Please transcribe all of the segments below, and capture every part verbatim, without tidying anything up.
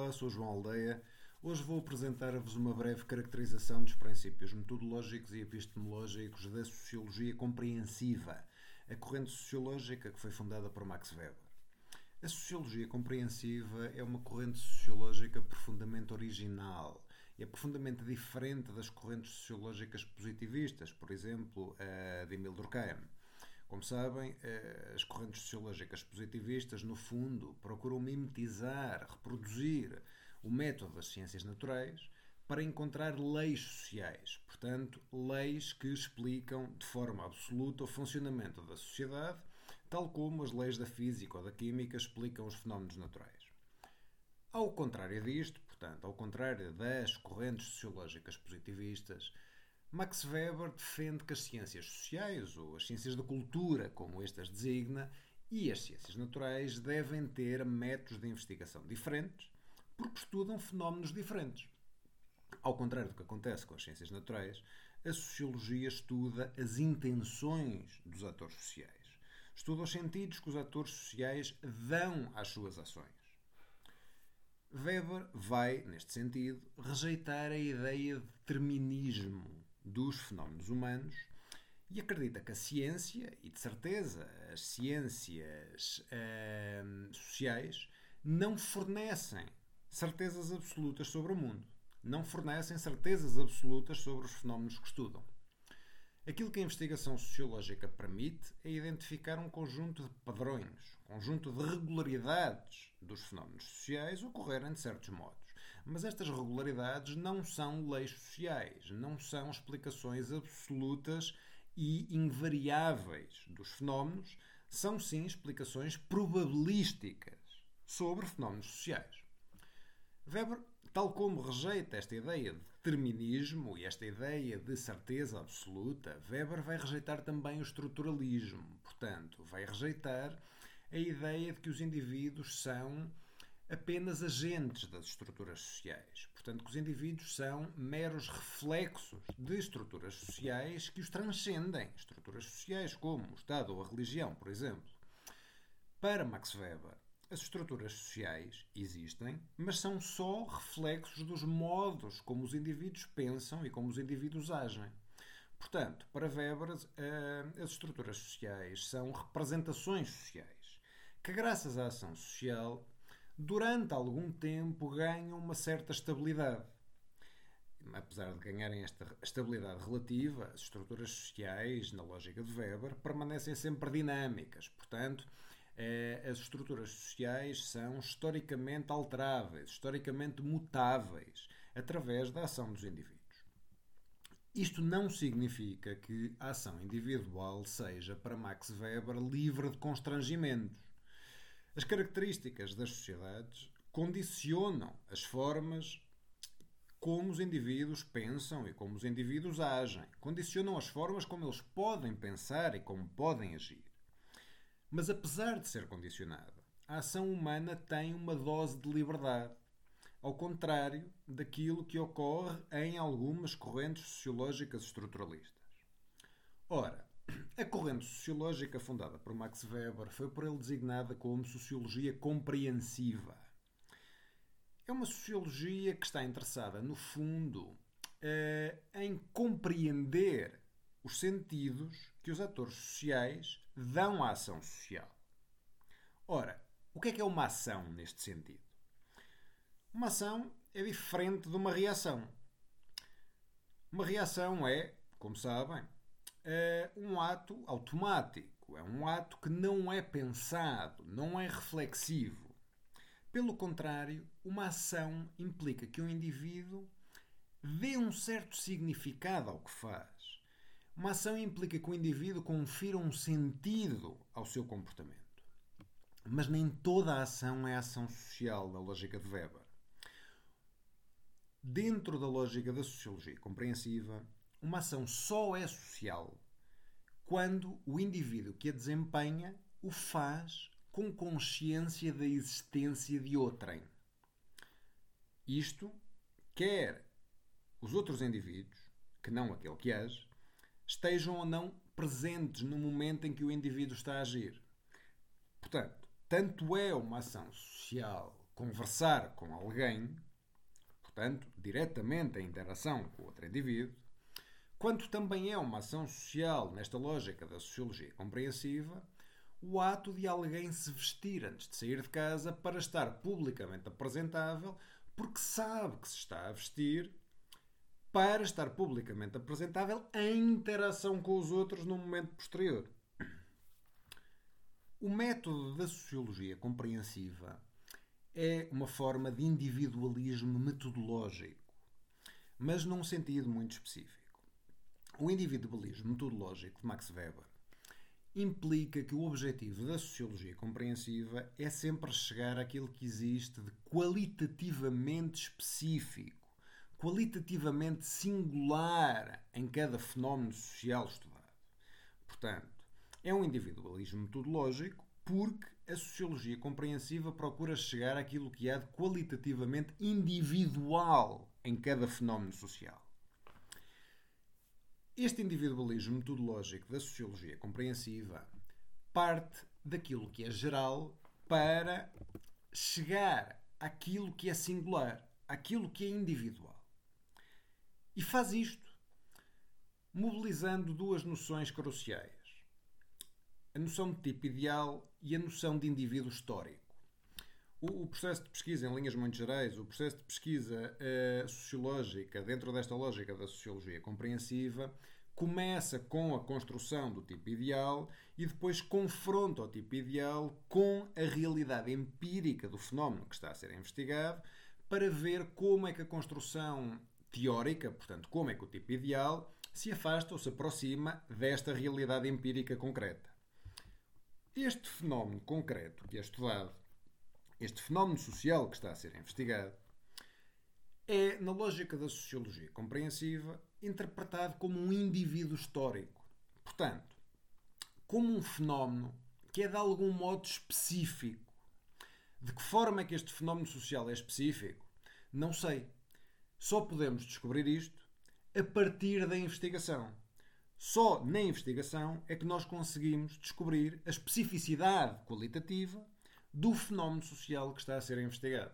Olá, sou João Aldeia. Hoje vou apresentar-vos uma breve caracterização dos princípios metodológicos e epistemológicos da sociologia compreensiva, a corrente sociológica que foi fundada por Max Weber. A sociologia compreensiva é uma corrente sociológica profundamente original e é profundamente diferente das correntes sociológicas positivistas, por exemplo, a de Émile Durkheim. Como sabem, as correntes sociológicas positivistas, no fundo, procuram mimetizar, reproduzir o método das ciências naturais para encontrar leis sociais, portanto, leis que explicam de forma absoluta o funcionamento da sociedade, tal como as leis da física ou da química explicam os fenómenos naturais. Ao contrário disto, portanto, ao contrário das correntes sociológicas positivistas, Max Weber defende que as ciências sociais, ou as ciências da cultura, como estas designa, e as ciências naturais devem ter métodos de investigação diferentes, porque estudam fenómenos diferentes. Ao contrário do que acontece com as ciências naturais, a sociologia estuda as intenções dos atores sociais. Estuda os sentidos que os atores sociais dão às suas ações. Weber vai, neste sentido, rejeitar a ideia de determinismo dos fenómenos humanos e acredita que a ciência, e de certeza as ciências hum, sociais, não fornecem certezas absolutas sobre o mundo. Não fornecem certezas absolutas sobre os fenómenos que estudam. Aquilo que a investigação sociológica permite é identificar um conjunto de padrões, um conjunto de regularidades dos fenómenos sociais ocorrerem de certos modos. Mas estas regularidades não são leis sociais, não são explicações absolutas e invariáveis dos fenómenos, são sim explicações probabilísticas sobre fenómenos sociais. Weber, tal como rejeita esta ideia de determinismo e esta ideia de certeza absoluta, Weber vai rejeitar também o estruturalismo. Portanto, vai rejeitar a ideia de que os indivíduos são apenas agentes das estruturas sociais. Portanto, que os indivíduos são meros reflexos de estruturas sociais que os transcendem. Estruturas sociais como o Estado ou a religião, por exemplo. Para Max Weber, as estruturas sociais existem, mas são só reflexos dos modos como os indivíduos pensam e como os indivíduos agem. Portanto, para Weber, as estruturas sociais são representações sociais, que graças à ação social, durante algum tempo ganham uma certa estabilidade. Apesar de ganharem esta estabilidade relativa, as estruturas sociais, na lógica de Weber, permanecem sempre dinâmicas. Portanto, as estruturas sociais são historicamente alteráveis, historicamente mutáveis, através da ação dos indivíduos. Isto não significa que a ação individual seja, para Max Weber, livre de constrangimentos. As características das sociedades condicionam as formas como os indivíduos pensam e como os indivíduos agem. Condicionam as formas como eles podem pensar e como podem agir. Mas apesar de ser condicionada, a ação humana tem uma dose de liberdade, ao contrário daquilo que ocorre em algumas correntes sociológicas estruturalistas. Ora, a corrente sociológica fundada por Max Weber foi por ele designada como sociologia compreensiva. É uma sociologia que está interessada, no fundo, em compreender os sentidos que os atores sociais dão à ação social. Ora, o que é que é uma ação neste sentido? Uma ação é diferente de uma reação. Uma reação é, como sabem, é um ato automático, é um ato que não é pensado, não é reflexivo. Pelo contrário, uma ação implica que um indivíduo dê um certo significado ao que faz. Uma ação implica que o indivíduo confira um sentido ao seu comportamento. Mas nem toda a ação é ação social, na lógica de Weber. Dentro da lógica da sociologia compreensiva, uma ação só é social quando o indivíduo que a desempenha o faz com consciência da existência de outrem. Isto, quer os outros indivíduos, que não aquele que age, estejam ou não presentes no momento em que o indivíduo está a agir. Portanto, tanto é uma ação social conversar com alguém, portanto, diretamente a interação com o outro indivíduo, quanto também é uma ação social, nesta lógica da sociologia compreensiva, o ato de alguém se vestir antes de sair de casa para estar publicamente apresentável, porque sabe que se está a vestir para estar publicamente apresentável em interação com os outros no momento posterior. O método da sociologia compreensiva é uma forma de individualismo metodológico, mas num sentido muito específico. O individualismo metodológico de Max Weber implica que o objetivo da sociologia compreensiva é sempre chegar àquilo que existe de qualitativamente específico, qualitativamente singular em cada fenómeno social estudado. Portanto, é um individualismo metodológico porque a sociologia compreensiva procura chegar àquilo que há de qualitativamente individual em cada fenómeno social. Este individualismo metodológico da sociologia compreensiva parte daquilo que é geral para chegar àquilo que é singular, àquilo que é individual. E faz isto mobilizando duas noções cruciais: a noção de tipo ideal e a noção de indivíduo histórico. O, o processo de pesquisa, em linhas muito gerais, o processo de pesquisa uh, sociológica, dentro desta lógica da sociologia compreensiva, começa com a construção do tipo ideal e depois confronta o tipo ideal com a realidade empírica do fenómeno que está a ser investigado para ver como é que a construção teórica, portanto, como é que o tipo ideal se afasta ou se aproxima desta realidade empírica concreta. Este fenómeno concreto que é estudado, este fenómeno social que está a ser investigado, é, na lógica da sociologia compreensiva, interpretado como um indivíduo histórico. Portanto, como um fenómeno que é de algum modo específico. De que forma é que este fenómeno social é específico? Não sei. Só podemos descobrir isto a partir da investigação. Só na investigação é que nós conseguimos descobrir a especificidade qualitativa do fenómeno social que está a ser investigado.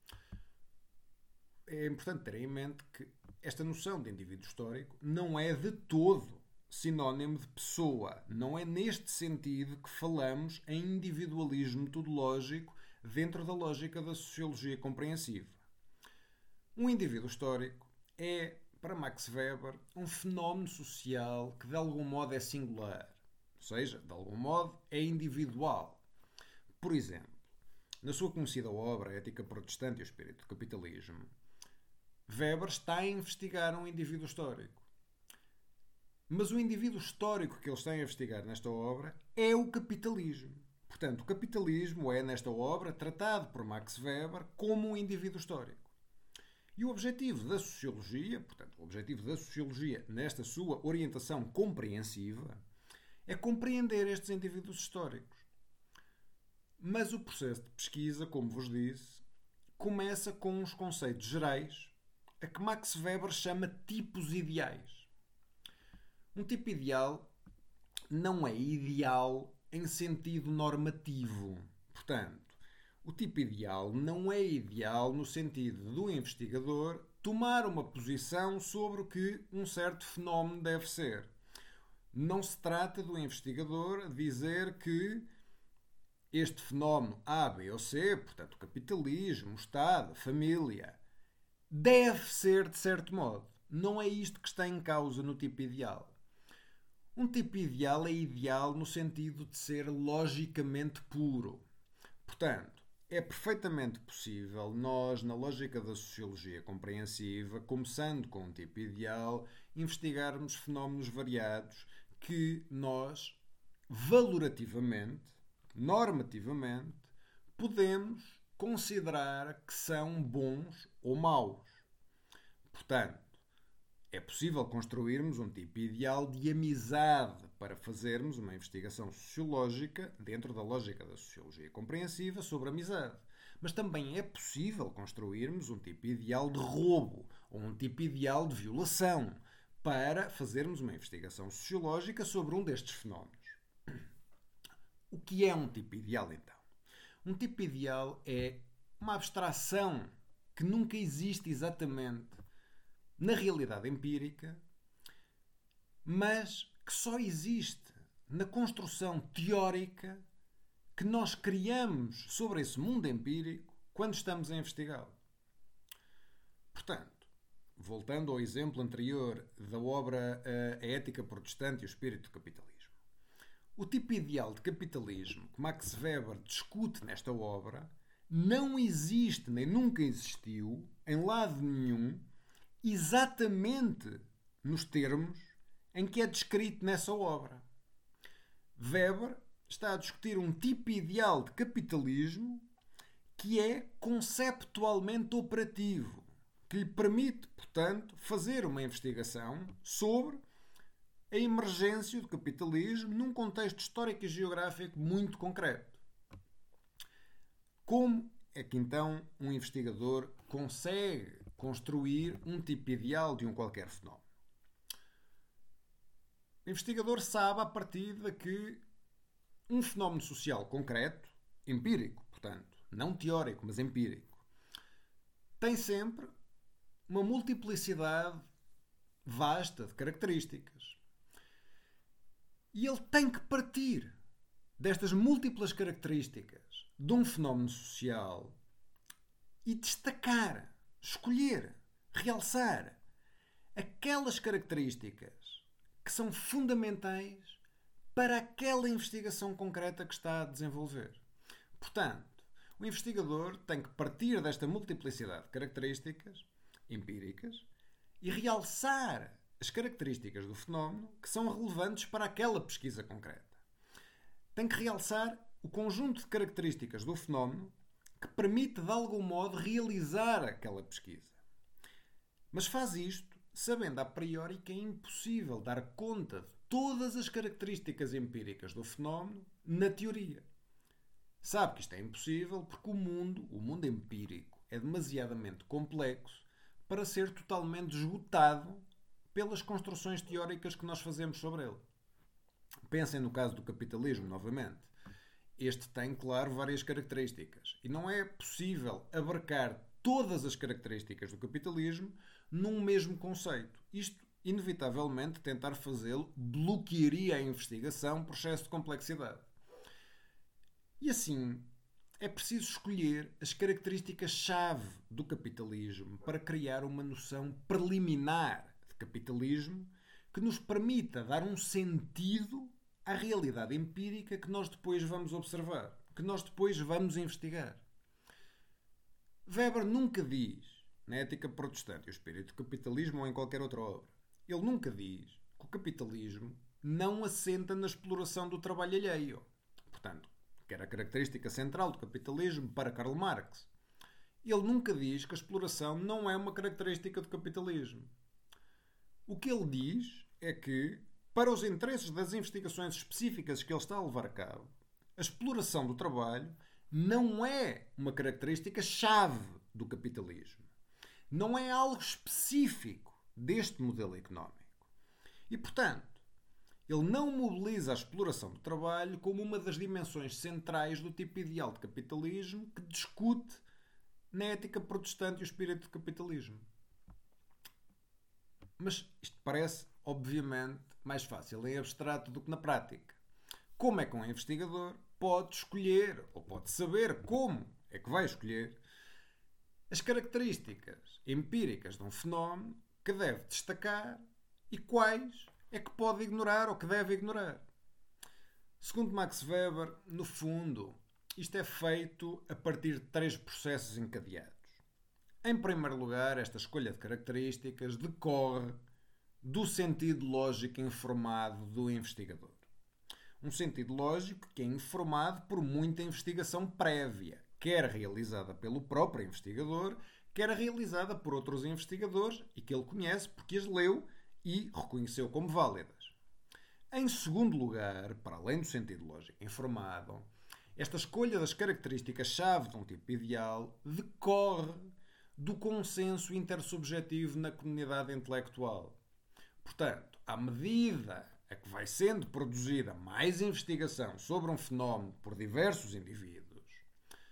É importante ter em mente que esta noção de indivíduo histórico não é de todo sinónimo de pessoa. Não é neste sentido que falamos em individualismo metodológico dentro da lógica da sociologia compreensiva. Um indivíduo histórico é, para Max Weber, um fenómeno social que de algum modo é singular, ou seja, de algum modo é individual. Por exemplo, na sua conhecida obra Ética Protestante e o Espírito do Capitalismo, Weber está a investigar um indivíduo histórico. Mas o indivíduo histórico que ele está a investigar nesta obra é o capitalismo. Portanto, o capitalismo é, nesta obra, tratado por Max Weber como um indivíduo histórico. E o objetivo da sociologia, portanto, o objetivo da sociologia nesta sua orientação compreensiva, é compreender estes indivíduos históricos. Mas o processo de pesquisa, como vos disse, começa com uns conceitos gerais a que Max Weber chama tipos ideais. Um tipo ideal não é ideal em sentido normativo. Portanto, o tipo ideal não é ideal no sentido do investigador tomar uma posição sobre o que um certo fenómeno deve ser. Não se trata do investigador dizer que este fenómeno A, B ou C, portanto, o capitalismo, o Estado, a família, deve ser de certo modo. Não é isto que está em causa no tipo ideal. Um tipo ideal é ideal no sentido de ser logicamente puro. Portanto, é perfeitamente possível nós, na lógica da sociologia compreensiva, começando com um tipo ideal, investigarmos fenómenos variados que nós, valorativamente, normativamente, podemos considerar que são bons ou maus. Portanto, é possível construirmos um tipo ideal de amizade para fazermos uma investigação sociológica dentro da lógica da sociologia compreensiva sobre amizade. Mas também é possível construirmos um tipo ideal de roubo ou um tipo ideal de violação para fazermos uma investigação sociológica sobre um destes fenómenos. O que é um tipo ideal, então? Um tipo ideal é uma abstração que nunca existe exatamente na realidade empírica, mas que só existe na construção teórica que nós criamos sobre esse mundo empírico quando estamos a investigá-lo. Portanto, voltando ao exemplo anterior da obra A Ética Protestante e o Espírito do Capitalismo, o tipo ideal de capitalismo que Max Weber discute nesta obra não existe nem nunca existiu em lado nenhum exatamente nos termos em que é descrito nessa obra. Weber está a discutir um tipo ideal de capitalismo que é conceptualmente operativo, que lhe permite, portanto, fazer uma investigação sobre a emergência do capitalismo num contexto histórico e geográfico muito concreto. Como é que então um investigador consegue construir um tipo ideal de um qualquer fenómeno? O investigador sabe, à partida, que um fenómeno social concreto, empírico, portanto, não teórico, mas empírico, tem sempre uma multiplicidade vasta de características. E ele tem que partir destas múltiplas características de um fenómeno social e destacar, escolher, realçar aquelas características que são fundamentais para aquela investigação concreta que está a desenvolver. Portanto, o investigador tem que partir desta multiplicidade de características empíricas e realçar as características do fenómeno que são relevantes para aquela pesquisa concreta. Tem que realçar o conjunto de características do fenómeno que permite, de algum modo, realizar aquela pesquisa. Mas faz isto sabendo a priori que é impossível dar conta de todas as características empíricas do fenómeno na teoria. Sabe que isto é impossível porque o mundo, o mundo empírico, é demasiadamente complexo para ser totalmente esgotado pelas construções teóricas que nós fazemos sobre ele. Pensem no caso do capitalismo, novamente. Este tem, claro, várias características. E não é possível abarcar todas as características do capitalismo num mesmo conceito. Isto, inevitavelmente, tentar fazê-lo bloquearia a investigação por excesso de complexidade. E assim, é preciso escolher as características-chave do capitalismo para criar uma noção preliminar de capitalismo que nos permita dar um sentido à realidade empírica que nós depois vamos observar, que nós depois vamos investigar. Weber nunca diz, na Ética Protestante e o Espírito do Capitalismo ou em qualquer outra obra, ele nunca diz que o capitalismo não assenta na exploração do trabalho alheio. Portanto, que era a característica central do capitalismo para Karl Marx. Ele nunca diz que a exploração não é uma característica do capitalismo. O que ele diz é que, para os interesses das investigações específicas que ele está a levar a cabo, a exploração do trabalho não é uma característica-chave do capitalismo. Não é algo específico deste modelo económico. E, portanto, ele não mobiliza a exploração do trabalho como uma das dimensões centrais do tipo ideal de capitalismo que discute na Ética Protestante e o Espírito do Capitalismo. Mas isto parece, obviamente, mais fácil em abstrato do que na prática. Como é que um investigador pode escolher, ou pode saber como é que vai escolher, as características empíricas de um fenómeno que deve destacar e quais é que pode ignorar ou que deve ignorar? Segundo Max Weber, no fundo, isto é feito a partir de três processos encadeados. Em primeiro lugar, esta escolha de características decorre do sentido lógico informado do investigador. Um sentido lógico que é informado por muita investigação prévia, quer realizada pelo próprio investigador, quer realizada por outros investigadores e que ele conhece porque as leu e reconheceu como válidas. Em segundo lugar, para além do sentido lógico informado, esta escolha das características-chave de um tipo ideal decorre do consenso intersubjetivo na comunidade intelectual. Portanto, à medida a que vai sendo produzida mais investigação sobre um fenómeno por diversos indivíduos,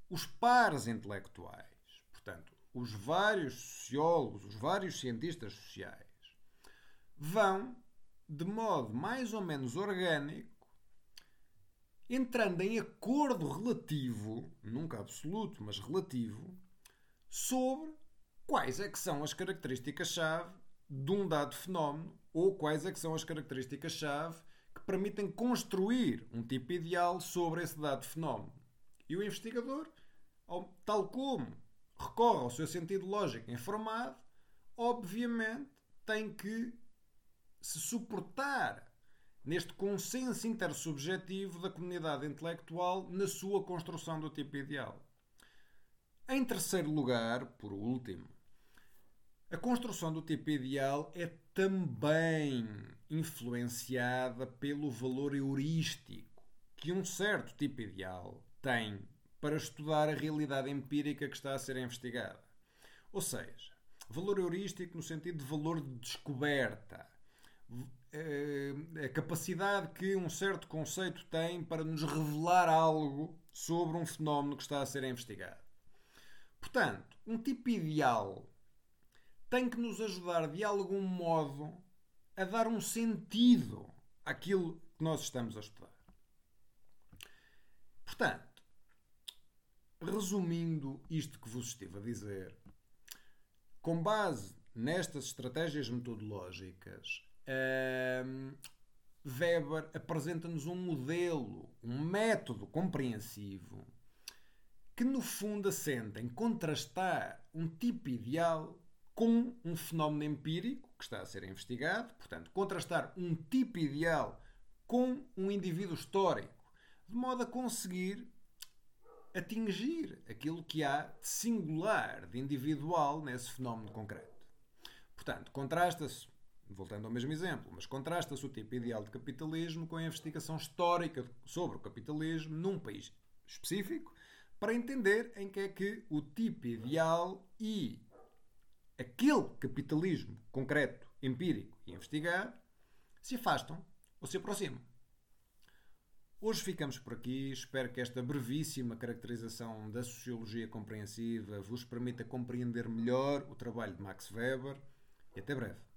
os pares intelectuais, portanto, os vários sociólogos, os vários cientistas sociais, vão, de modo mais ou menos orgânico, entrando em acordo relativo, nunca absoluto, mas relativo, sobre quais é que são as características-chave de um dado fenómeno ou quais é que são as características-chave que permitem construir um tipo ideal sobre esse dado fenómeno. E o investigador, tal como recorre ao seu sentido lógico informado, obviamente tem que se suportar neste consenso intersubjetivo da comunidade intelectual na sua construção do tipo ideal. Em terceiro lugar, por último, a construção do tipo ideal é também influenciada pelo valor heurístico que um certo tipo ideal tem para estudar a realidade empírica que está a ser investigada. Ou seja, valor heurístico no sentido de valor de descoberta, a capacidade que um certo conceito tem para nos revelar algo sobre um fenómeno que está a ser investigado. Portanto, um tipo ideal tem que nos ajudar de algum modo a dar um sentido àquilo que nós estamos a estudar. Portanto, resumindo isto que vos estive a dizer, com base nestas estratégias metodológicas, um, Weber apresenta-nos um modelo, um método compreensivo que no fundo assenta em contrastar um tipo ideal com um fenómeno empírico que está a ser investigado, portanto, contrastar um tipo ideal com um indivíduo histórico, de modo a conseguir atingir aquilo que há de singular, de individual nesse fenómeno concreto. Portanto, contrasta-se, voltando ao mesmo exemplo, mas contrasta-se o tipo ideal de capitalismo com a investigação histórica sobre o capitalismo num país específico, para entender em que é que o tipo ideal e aquele capitalismo concreto, empírico e investigado se afastam ou se aproximam. Hoje ficamos por aqui. Espero que esta brevíssima caracterização da sociologia compreensiva vos permita compreender melhor o trabalho de Max Weber e até breve.